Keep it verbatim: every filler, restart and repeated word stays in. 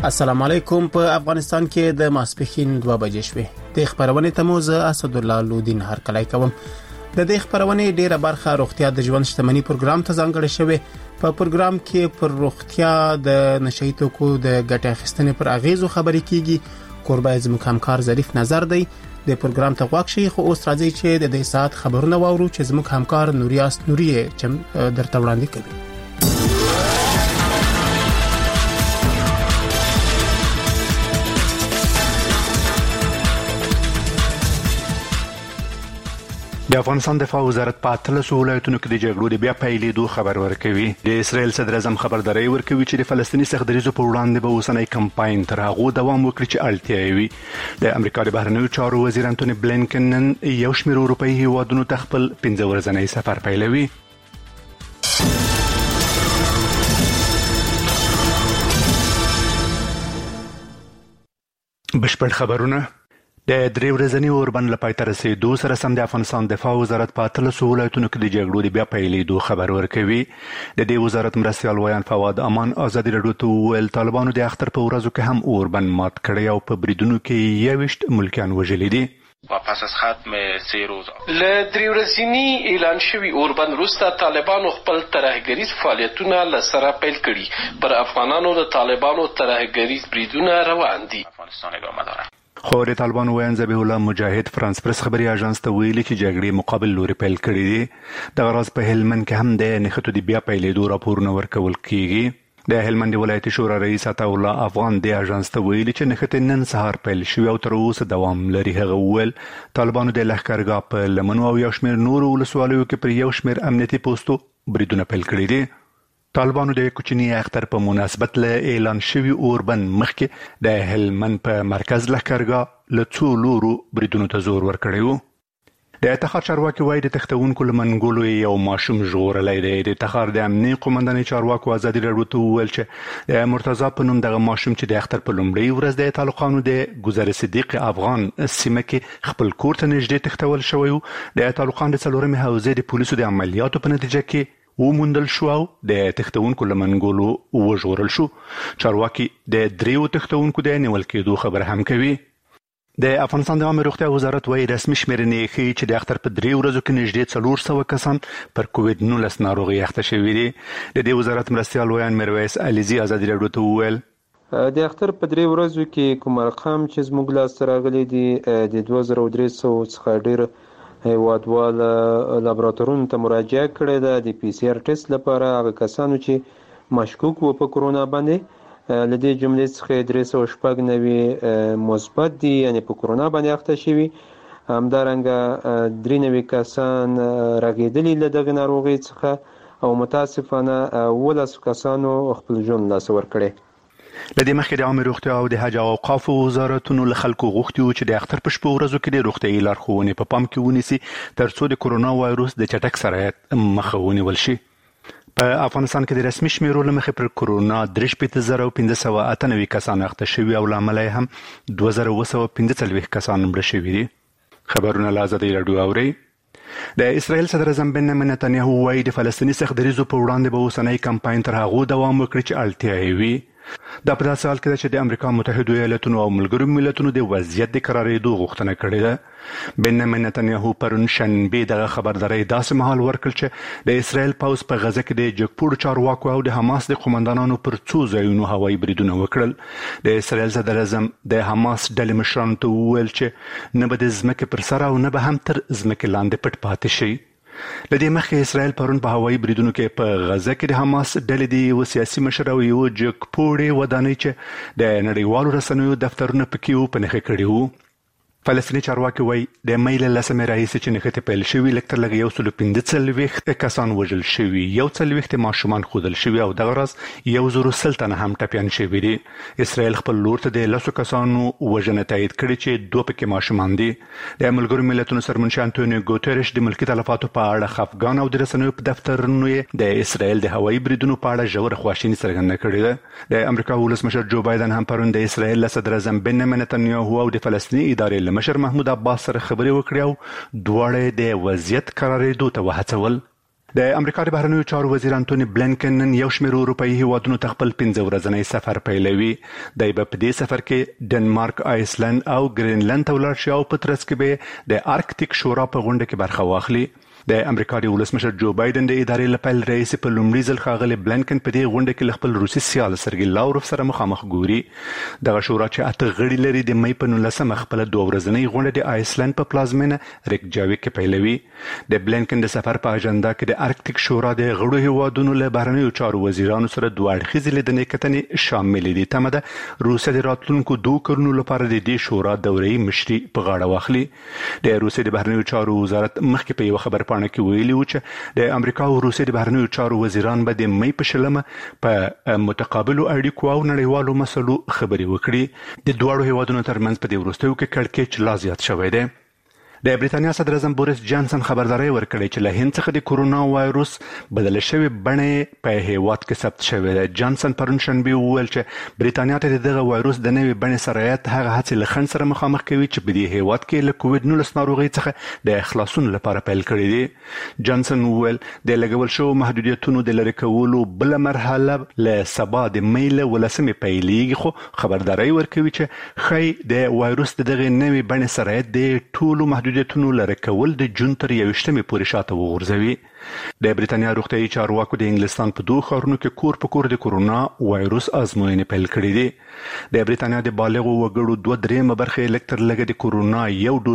السلام علیکم. په افغانستان کې د ماسپښین دوه بجې شوې. د خبرونې ته مو زه اسد الله لودین هرکلی کوم. د دې خبرونې ډیره برخه روغتیا د ژوند شتمنۍ پروګرام ته ځانګړې شوې. په پروګرام کې پر روغتیا د نشئی توکو د ګټې اخیستنې پر اغیزو خبرې کیږي. کوربه زموږ همکار ظریف نظر دی. د پروګرام ته غوږ شئ. خو اوس راځي چې د دې ساعت خبرونه واورو چې زموږ همکار نوریاس نوری چې درته وړاندې کوي. د افغانستان دفاع وزارت په اتلسو ولایتونو کې د جګړو د بیا پیلېدو خبر ورکوي. د اسرائیل صدر اعظم خبرداری ورکوي چې د فلسطیني سختدریزو په وړاندې به اوسنی کمپاین تر هغو دوام وکړي چې اړتیا وي. د امریکا د بهرنیو چارو وزیر انټونی بلینکن نن یو شمېر اروپایي هیوادونو ته خپل پنځه ورځنی سفر پیلوي. بشپړ خبرونه. د درې ورځني اوربند له پای ته رسېدو سره سم د افغانستان دفاع وزارت په اتلسو ولایتونو کې د جګړو د بیا پیلېدو خبر ورکوي. د دې وزارت مرستیال ویان فواد امان ازادي راډیو ته وویل طالبانو د اختر په ورځو کې هم اوربند مات کړی او په بریدونو کې یویشت ملکیان وژلي دي. و پس از ختم سه روز له درې ورځني اعلان شوي اوربند وروسته طالبانو خپل ترهګریز فعالیتونه له سره پیل کړي. پر افغانانو د طالبانو ترهګریز بریدونه روان دي. افغانستان ادامه داره. خو د طالبانو ویان ذبیح الله مجاهد فرانس پرس خبري اژانس ته ویلي چې جګړې مقابل لوري پیل کړي دي. د غراض په هلمند کې هم د نښتو د بیا پیلېدو راپورونه ورکول کیږي. د هلمند ولایتي شورا رئیس عطا الله افغان د اژانس ته ویلي چې نښتې نن سهار پیل شوې او تر اوسه دوام لري. هغه وویل طالبانو د لښکرګاه په لمنو او یو شمېر نورو ولسوالیو کې پر یو شمېر امنیتي پوستو بریدونه پیل کړي دي. طالبانو د کوچني اختر په مناسبت له اعلان شوي اوربند مخکې د هلمند په مرکز لښکرګاه له څو لورو بریدونو ته زور ورکړی و. د تخار چارواکي وایي د تښتونکو له منګولو یو ماشوم ژغورلی دی. د تخار د امني قومندانۍ چارواکو ازادي راډیو ته وویل چې د مرتضی په نوم دغه ماشوم چې د اختر په لومړۍ ورځ د طالقانو د ګذر صدیق افغان سیمه کې خپل کور ته نږدې تښتول شوی و. د طالقان د څلورمې حوزې د پولیسو د عملیاتو په نتیجه کې وموندل شو او د تښتونکو له منګولو وژغورل شو. چارواکي د دریو تښتونکو د نیول کېدو خبر هم کوي. د افغانستان د عامه روغتیا وزارت وايي رسمي شمېرنې ښیي چې د اختر په درې ورځو کې نږدې څلور سوه کسان پر کووډ نولس ناروغۍ اخته شوي دي. د دې وزارت مرستیال ویان میرویس علیزي ازادي راډیو ته وویل د اختر په درې ورځو کې کوم ارقام چې زموږ لاسته راغلي دي د دوه زره درې سوه څخه ډېر هیوادوال لابراتورونو ته مراجعه کړې ده د پی سی آر ټیسټ لپاره. هغه کسانو چې مشکوک و په کرونا باندې له دې جملې څخه درې سوه شپږ نوي مثبت دي یعنې په کرونا باندې اخته شوي. همدارنګه درې نوي کسان رغېدلي له دغې ناروغۍ څخه او متاسفانه اوولسو کسانو خپل ژوند لاسه ورکړی. لدې مخکې د عامه روغتیا او د حج او اوقافو وزارتونو له خلکو غوښتي وو چې د اختر په شپو ورځو کې د روغتیايي لارښوونې په پام کې ونیسي تر څو د کرونا وایروس د چټک سرایت مخه ونیول شي. په افغانستان کې د رسمي شمیرو له مخې پر کرونا درې شپېته زره پنځه سوه اته نوي کسان اخته شوي او له امله یې هم دوه زره اوه سوه پنځه څلوېښت کسان مړه شوي دي. خبرونه له ازادي راډیو اورئ. د اسرائیل صدر اعظم بنیامین نتنیاهو وایي د فلسطیني سختدریزو په وړاندې به اوسنی کمپاین تر هغو دوام وکړي چې اړتیا یې وي. دا په داسې حال کې ده چې د امریکا متحدو ایالتونو او ملګرو ملتونو د وضعیت د قرارېدو غوښتنه کړې ده. بنیامین نتنیاهو پرون شنبې دغه خبرداری داسې مهال ورکړ چې د اسرائیل پوځ په غزه کې د جګپوړو چارواکو او د حماس د قومندانانو پر څو ځایونو هوایي بریدونه وکړل. د اسرائیل صدر اعظم د حماس ډلې مشرانو ته وویل چې نه به د ځمکې پر سر او نه به هم تر ځمکې لاندې پټ پاتې شي. لدې مخکې اسرائیل پرون په هوایي بریدونو کې په غزه کې د حماس ډلې د یو سیاسي مشر او یو جګپوړې ودانۍ چې د نړیوالو رسنیو دفترونه پکې وو په نښه کړي وو. فلسطیني چارواکي وایي د مۍ له لسمې راهیسې چې نښتې پیل شوي لږ تر لږه یو سلو پنځه څلوېښت کسان وژل شوي، یو څلوېښت ماشومان ښودل شوي او دغه ورځ یو زرو سل تنه هم ټپیان شوي دي. اسرائیل خپل لور ته د لسو کسانو وژنه تایید کړې چې دوه پکې ماشومان دي. د ملګرو ملتونو سرمنشي انټونیو ګوتریش د ملکي تلفاتو په اړه خفګان او د رسنیو په دفترونو یې د اسرائیل د هوایي بریدونو په اړه ژوره خواشیني څرګنده کړې ده. د امریکا ولسمشر جو بایدن هم پرون د اسرائیل له صدر اعظم بنیامین نتنیاهو او د فلسطیني ادارې مشر محمود عباس سره خبرې وکړې او دواړه د وضعیت قرارېدو ته وهڅول. د امریکا د بهرنیو چارو وزیر انټونی بلینکن نن یو شمېر اروپایي هیوادونو ته خپل پنځه ورځنی سفر پیلوي. دی به په دې سفر کې ډنمارک، آیسلند او ګرینلند ته ولاړ شي او په ترڅ کې به د آرکټیک شورا په غونډه کې برخه واخلي. د امریکا د ولسمشر جو بایدن د ادارې لپاره رئیس په لومړي ځل ښاغلي بلینکن په دې غونډه کې خپل روسي سیال سرګي لاوروف سره مخامخ ګوري. دغه شورا چې اته غړي لري د مې په نولسمه خپل دوه ورځنۍ غونډه د آیسلند په پلازمینه ریکجاویک کې پیلوي. د بلینکن د سفر په اجنډا کې د آرکټیک شورا د غړو هیوادونو له بهرنیو چارو وزیرانو سره دوه اړخیزې لیدنې کتنې شامل دي. تمه ده روسیه د راتلونکو دوه کلونو لپاره د دې شورا دورې مشري په غاړه واخلي. د روسیې د بهرنیو چارو وزارت مخکې په یو خبرپاڼه کې ویلي و چې د امریکا او روسیې د بهرنیو چارو وزیران به د مې په شلمه په متقابلو اړیکو او نړیوالو مسلو خبرې وکړي. د دواړو هیوادونو ترمنځ په دې وروستیو کې کړکېچ لا زیات شوی دی. د بریتانیا صدر اعظم بوریس جانسن خبرداري ورکړې چې له هند څخه د کورونا وایروس بدل شوی بڼه په هیواد کې ثبت شوی دی. جانسن پرون شنبه وویل چې بریتانیا ته دغه وایروس د نوې بڼې سرایت هغه هڅې له خنډ سره مخامخ کوي چې په دې هیواد کې له کووډ نولس ناروغۍ څخه د خلاصون لپاره پیل کړی دی. جانسن وویل د لګول شو محدودیتونو د لری کولو بل مرحله له سبا د مې له ولسمې پیلېږي، خو خبرداري ورکوي چې خی د وایروس دغه نوې بڼې سرایت د ټولو محدودیتونو لری کول د جون تر یوشتمې پورې شاته وغورځوي. د بریتانیا روغتیايي چارواکو د انګلستان په دوه ښارونو کې کور په کور د کورونا وایروس ازموینې پیل کړې دي. د بریتانیا د بالغو وګړو دوه درېیمه برخه الکتر لګه د کورونا یو ډوز